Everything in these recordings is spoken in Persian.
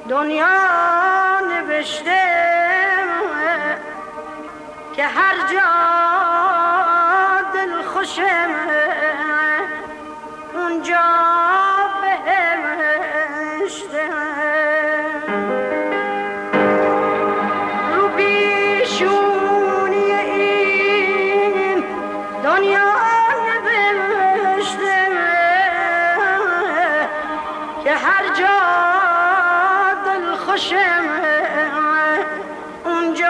دنیا نوشته که هر جا دل خوشم اونجا بهشته. رو پیشونی این دنیا نوشته که هر جا دل خوشم اونجا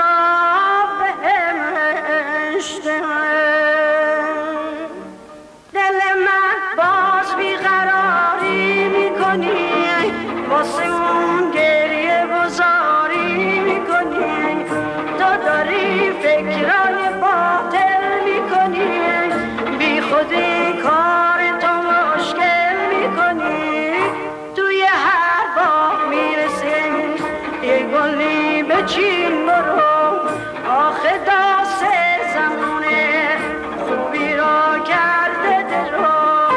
بهشته. دل من باز بیقراری میکنی، واسه اون گریه گذاری میکنی، تو داری فکرای باطل میکنی، بی خودی کار تو مشکل میکنی. توی هر باغ میرسی یه گلی بچین برو، آخه داست زمونه خوبی را کرده دل رو.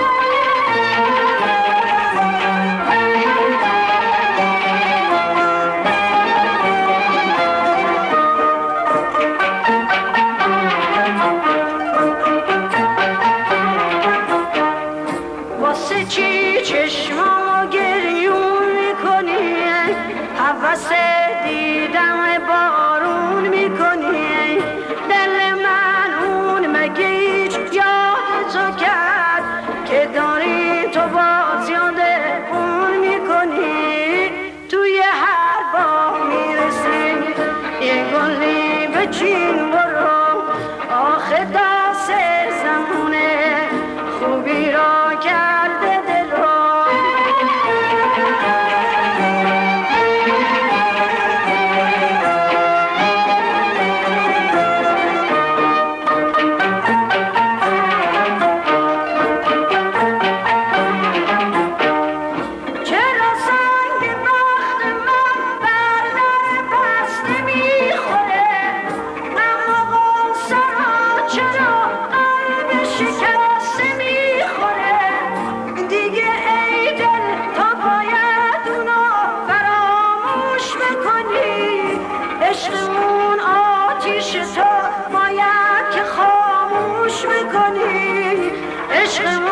واسه چی چشمامو گریون میکنی، هوس دیدم بارون میکنی. دل من اون مگه هیچ یاد تو کرد که داری تو باز یاد اون میکنی. توی هر باغ میرسی یه گلی بچین برو، آخه داست زمونه خوبی را کرده دل رو. چرا سنگ بخت من بر در بسته میخوره، اما قصه را چرا قلب شکسته میخوره. دیگه ای دل تو باید اونو فراموش بکنی، عشق اون آتیش تو باید که خاموش بکنی. عشق